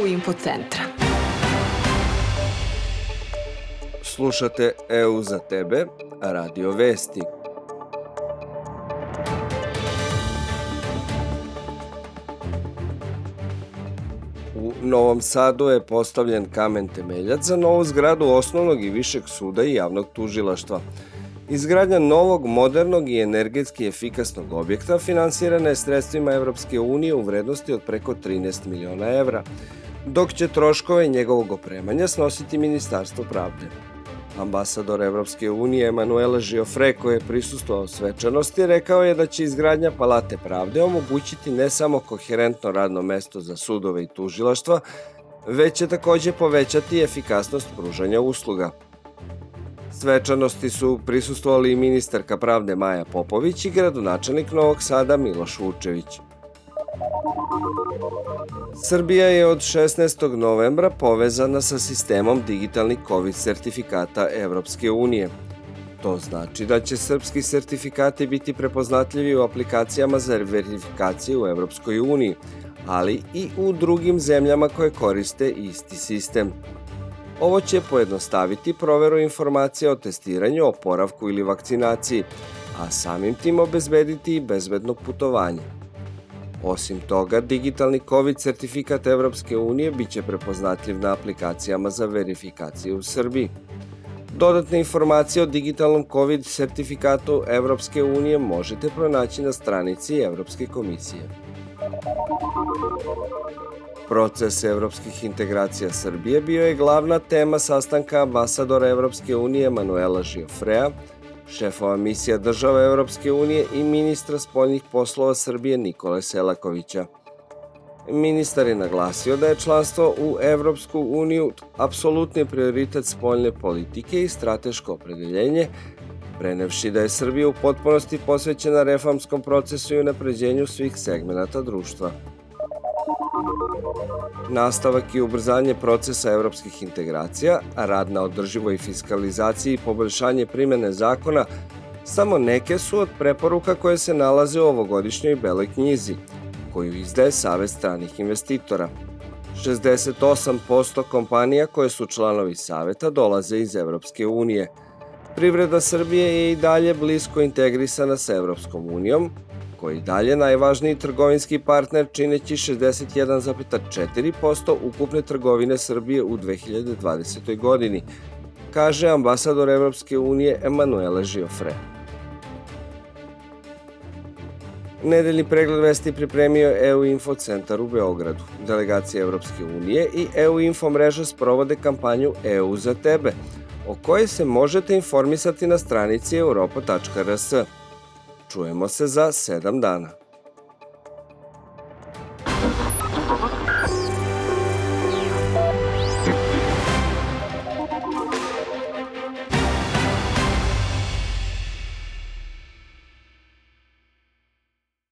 Info centra. Slušate EU za tebe, Radio Vesti. U Novom Sadu je postavljen kamen temeljac za novu zgradu osnovnog i višeg suda i javnog tužilaštva. Izgradnja novog, modernog i energetski efikasnog objekta finansirana je sredstvima Evropske unije u vrednosti od preko 13 miliona evra, dok će troškove njegovog opremanja snositi Ministarstvo pravde. Ambasador Evropske unije Emanuela Žiofre, koji je prisustvovao svečanosti, rekao je da će izgradnja Palate pravde omogućiti ne samo koherentno radno mesto za sudove i tužilaštva, već će takođe povećati efikasnost pružanja usluga. Svečanosti su prisustvovali i ministarka pravde Maja Popović i gradonačelnik Novog Sada Miloš Vučević. Srbija je od 16. novembra povezana sa sistemom digitalnih COVID sertifikata Evropske unije. To znači da će srpski sertifikati biti prepoznatljivi u aplikacijama za verifikaciju u Evropskoj uniji, ali i u drugim zemljama koje koriste isti sistem. Ovo će pojednostaviti proveru informacija o testiranju, oporavku ili vakcinaciji, a samim tim obezbediti i bezbedno putovanje. Osim toga, digitalni COVID sertifikat Evropske unije biće prepoznatljiv na aplikacijama za verifikaciju u Srbiji. Dodatne informacije o digitalnom COVID sertifikatu Evropske unije možete pronaći na stranici Evropske komisije. Proces evropskih integracija Srbije bio je glavna tema sastanka ambasadora Evropske unije Emanuela Žiofrea, šefova misija država Evropske unije i ministra spoljnih poslova Srbije Nikole Selakovića. Ministar je naglasio da je članstvo u Evropsku uniju apsolutni prioritet spoljne politike i strateško opredeljenje, prenevši da je Srbija u potpunosti posvećena reformskom procesu i unapređenju svih segmenata društva. Nastavak i ubrzanje procesa evropskih integracija, a rad na održivoj fiskalizaciji i poboljšanje primene zakona samo neke su od preporuka koje se nalaze u ovogodišnjoj Beloj knjizi, koju izdaje Savet stranih investitora. 68% kompanija koje su članovi Saveta dolaze iz Evropske unije. Privreda Srbije je i dalje blisko integrisana sa Evropskom unijom, koji je dalje najvažniji trgovinski partner čineći 61,4% ukupne trgovine Srbije u 2020. godini, kaže ambasador Evropske unije Emanuela Žiofre. Nedeljni pregled vesti pripremio EU Info centar u Beogradu. Delegacija Evropske unije i EU Info mreža sprovode kampanju EU za tebe, o kojoj se možete informisati na stranici europa.rs. Čujemo se za 7 dana.